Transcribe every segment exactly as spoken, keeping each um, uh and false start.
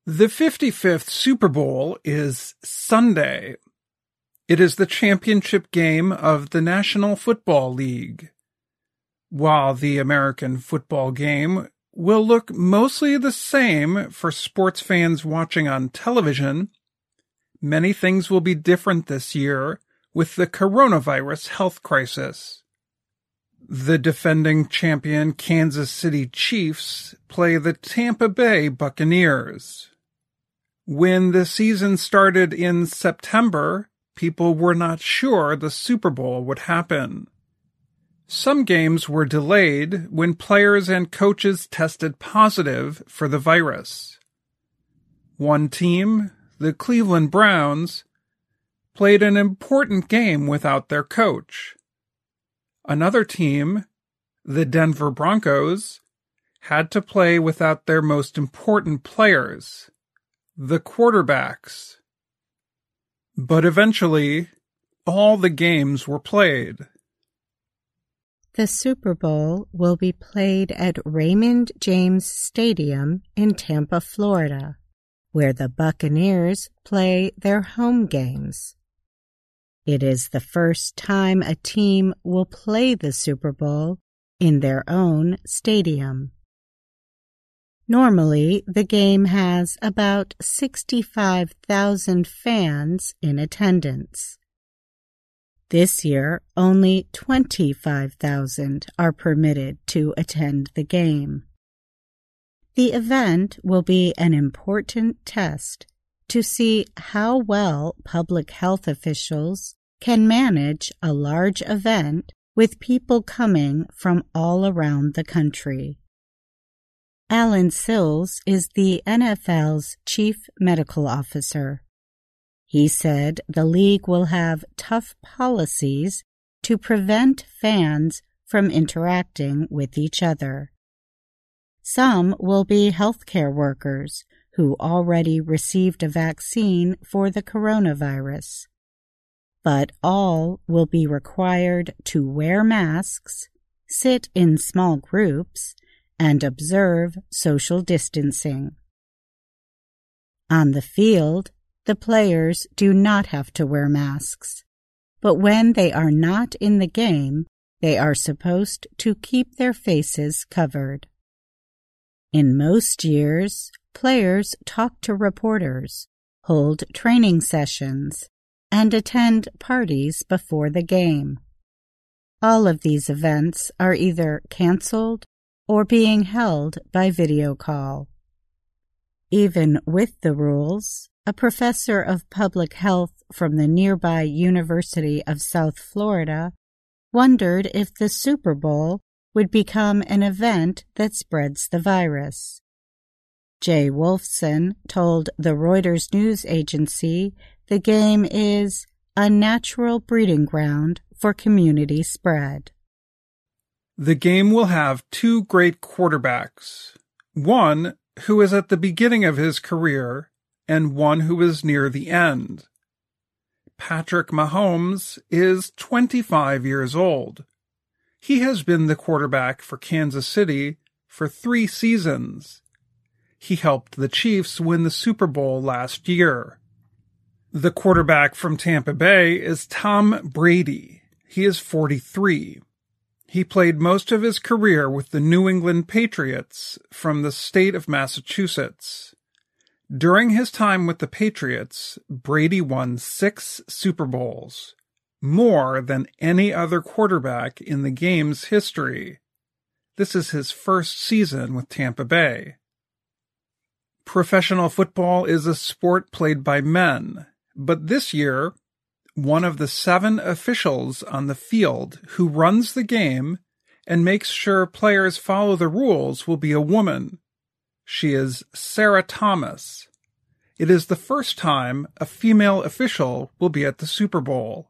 The fifty-fifth Super Bowl is Sunday. It is the championship game of the National Football League. While the American football game will look mostly the same for sports fans watching on television, many things will be different this year with the coronavirus health crisis. The defending champion Kansas City Chiefs play the Tampa Bay Buccaneers. When the season started in September, people were not sure the Super Bowl would happen. Some games were delayed when players and coaches tested positive for the virus. One team, the Cleveland Browns, played an important game without their coach. Another team, the Denver Broncos, had to play without their most important players, the quarterbacks. But eventually, all the games were played. The Super Bowl will be played at Raymond James Stadium in Tampa, Florida, where the Buccaneers play their home games. It is the first time a team will play the Super Bowl in their own stadium. Normally, the game has about sixty-five thousand fans in attendance. This year, only twenty-five thousand are permitted to attend the game. The event will be an important test to see how well public health officials can manage a large event with people coming from all around the country. Alan Sills is the N F L's chief medical officer. He said the league will have tough policies to prevent fans from interacting with each other. Some will be healthcare workers who already received a vaccine for the coronavirus. But all will be required to wear masks, sit in small groups, and observe social distancing. On the field, the players do not have to wear masks, but when they are not in the game, they are supposed to keep their faces covered. In most years, players talk to reporters, hold training sessions, and attend parties before the game. All of these events are either canceled or being held by video call. Even with the rules, a professor of public health from the nearby University of South Florida wondered if the Super Bowl would become an event that spreads the virus. Jay Wolfson told the Reuters news agency the game is a natural breeding ground for community spread. The game will have two great quarterbacks, one who is at the beginning of his career and one who is near the end. Patrick Mahomes is twenty-five years old. He has been the quarterback for Kansas City for three seasons. He helped the Chiefs win the Super Bowl last year. The quarterback from Tampa Bay is Tom Brady. He is forty-three. He played most of his career with the New England Patriots from the state of Massachusetts. During his time with the Patriots, Brady won six Super Bowls, more than any other quarterback in the game's history. This is his first season with Tampa Bay. Professional football is a sport played by men, but this year, one of the seven officials on the field who runs the game and makes sure players follow the rules will be a woman. She is Sarah Thomas. It is the first time a female official will be at the Super Bowl.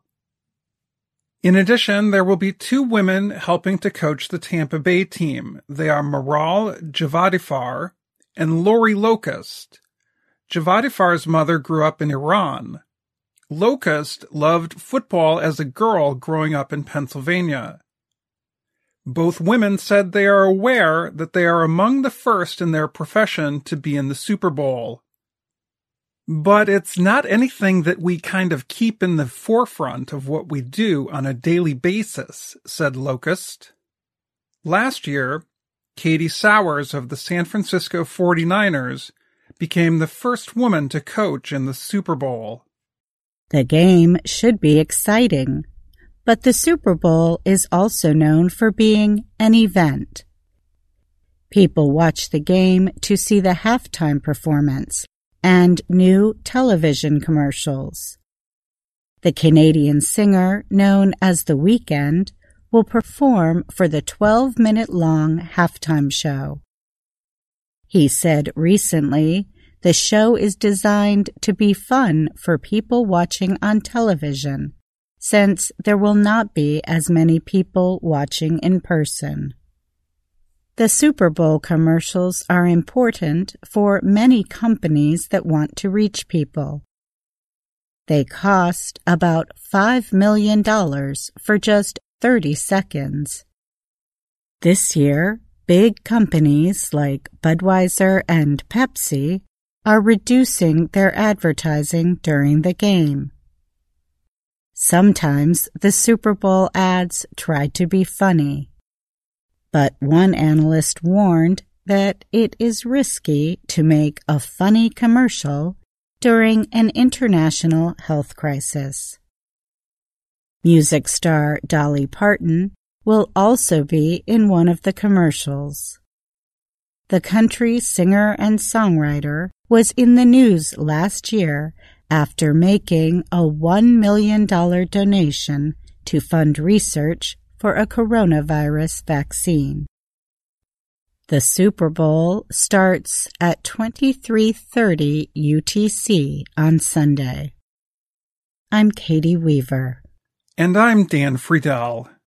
In addition, there will be two women helping to coach the Tampa Bay team. They are Maral Javadifar and Lori Locust. Javadifar's mother grew up in Iran. Locust loved football as a girl growing up in Pennsylvania. Both women said they are aware that they are among the first in their profession to be in the Super Bowl, But it's not anything that we kind of keep in the forefront of what we do on a daily basis, said Locust. Last year, Katie Sowers of the San Francisco forty-niners became the first woman to coach in the Super Bowl. The game should be exciting, but the Super Bowl is also known for being an event. People watch the game to see the halftime performance and new television commercials. The Canadian singer, known as The Weeknd, will perform for the twelve-minute-long halftime show. He said recently, the show is designed to be fun for people watching on television, since there will not be as many people watching in person. The Super Bowl commercials are important for many companies that want to reach people. They cost about five million dollars for just thirty seconds. This year, big companies like Budweiser and Pepsi are reducing their advertising during the game. Sometimes the Super Bowl ads try to be funny, but one analyst warned that it is risky to make a funny commercial during an international health crisis. Music star Dolly Parton will also be in one of the commercials. The country singer and songwriter was in the news last year after making a one million dollars donation to fund research for a coronavirus vaccine. The Super Bowl starts at twenty-three thirty U T C on Sunday. I'm Katie Weaver. And I'm Dan Friedel.